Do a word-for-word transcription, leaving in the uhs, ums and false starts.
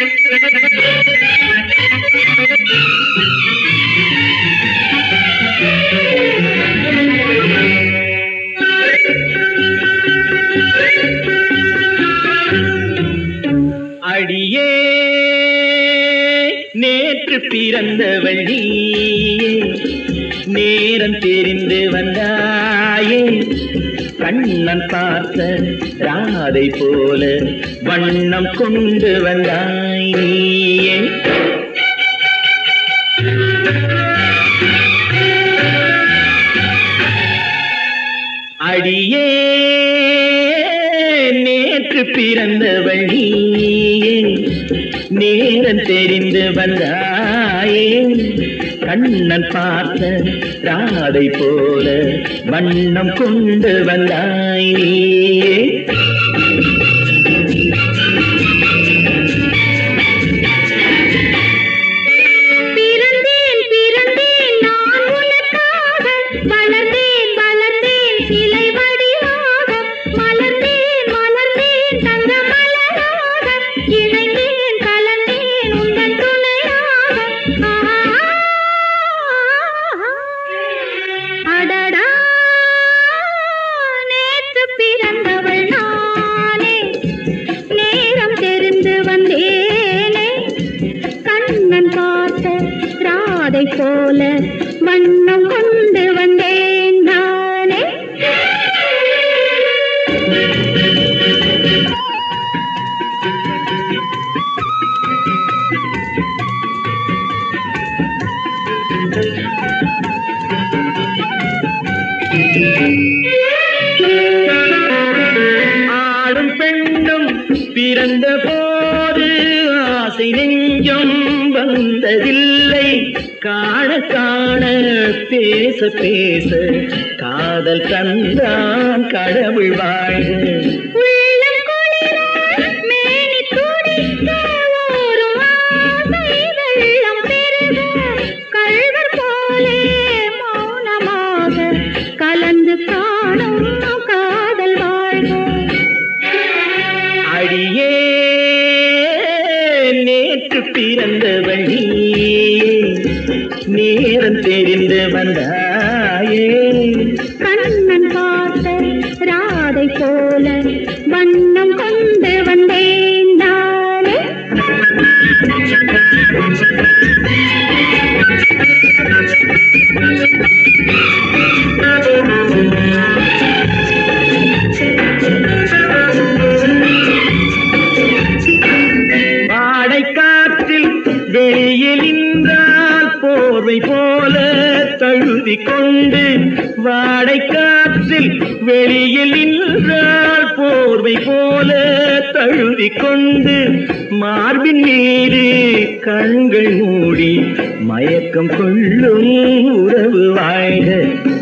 அடியே நேற்று பிறந்தவள் நீயே, நேரம் தெரிந்து வந்தாயே, கண்ணன் பார்த்த ராதை போல வண்ணம் கொண்டு வந்தாய் நீயே. அடியே நேற்று பிறந்தவள் நீயே, நேரம் தெரிந்து வந்தாயே, கண்ணன் பார்த்த ராதை போல வண்ணம் கொண்டு வந்தாய் நீயே. ராதை போல வண்ணம் கொண்டு வந்தேன் நானே. ஆடும் பெண்ணும் பிறந்த போது ஆசை நெஞ்சம் வந்ததில்லை, காண காண பேச பேச காதல் தந்தான் கடவுள் வாழ்க. கலந்து காணும் காதல் வாழ்க. அடியே நேற்று பிறந்தவள் நீயே, நேரம் தெரிந்து வந்தாயே, கண்ணன் பார்த்த ராதை போல வண்ணம் கொண்டு வந்தேன் நானே. வாடை காற்றில் வெளியில் நின்றால் போர்வை போல தழுவி கொண்டு, வாடை காற்றில் வெளியில் நின்றால் போர்வை போல தழுவி கொண்டு, மார்பின் மீது கண்கள் மூடி மயக்கம் கொள்ளும் உறவு வாழ்க.